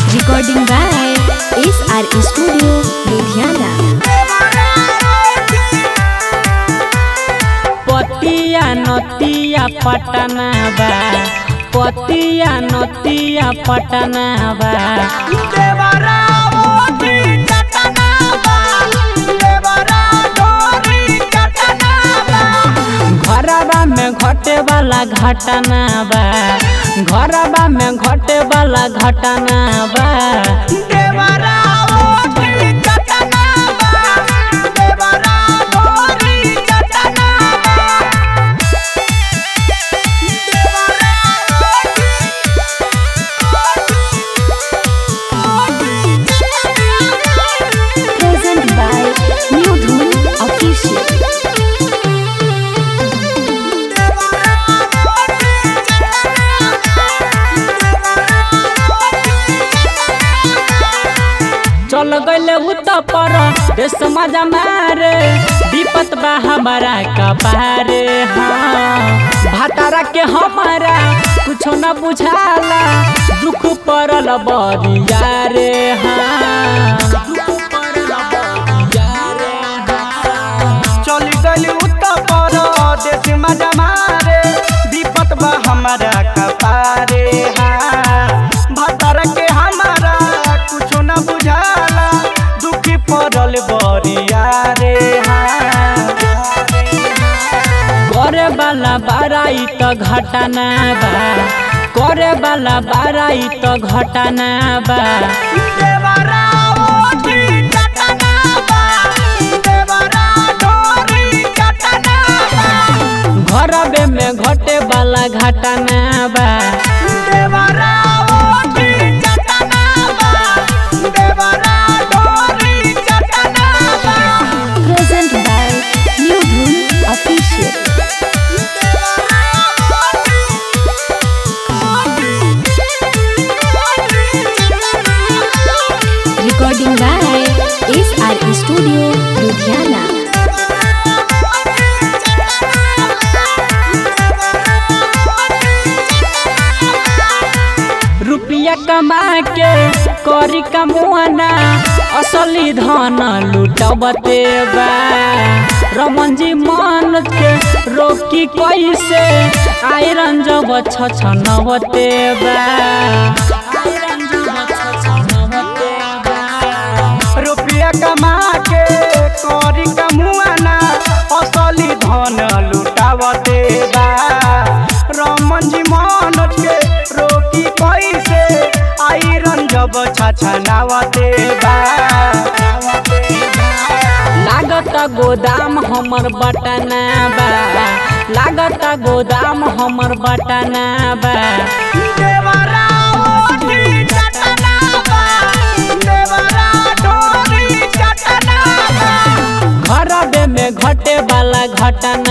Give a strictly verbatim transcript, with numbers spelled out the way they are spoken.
Recording by S R Studio, Ludhiana. पतिया नतिया पटना बा, पतिया नतिया पटना बा। घरबा में घटे वाला घटना बा, घरबा में घटे वाला घटना बा। Present by New Dhun Official. चल गए उत पर देश मजा मारे, विपत बा हमारा कपारे। हाँ भातारा के हमारा कुछो न बुझाला, दुख पड़ल बरिया रे। हाँ चल गइल उत पर देश मजा मारे, विपत बा हमारा कपारे। हाँ भातारा के हमारा कुछो न बुझाला, दुखी पड़ल बरिया रे। हाँ करे वाला बाराई तो घटना बा, करे वाला बाराई तो घटना बा। घरबे में घटे वाला घटना बा। Present by New Dhun Official. Recording by S R Studio, Ludhiana. रुपया कमा के करी कमुआना, असली धन लुटबते बा। रमन जी मन के रोकी कैसे, आयरन जब छछनवते बा। रुपया कमा के करी कमुआना, असली धन लुटावते बा। रमन जी मनोज के रोकी कैसे, आयरन जब छछनावते बा। लागत गोदाम हमर बटना बा, लागत गोदाम हमर बटना बा। घरबे में घटे वाला घटना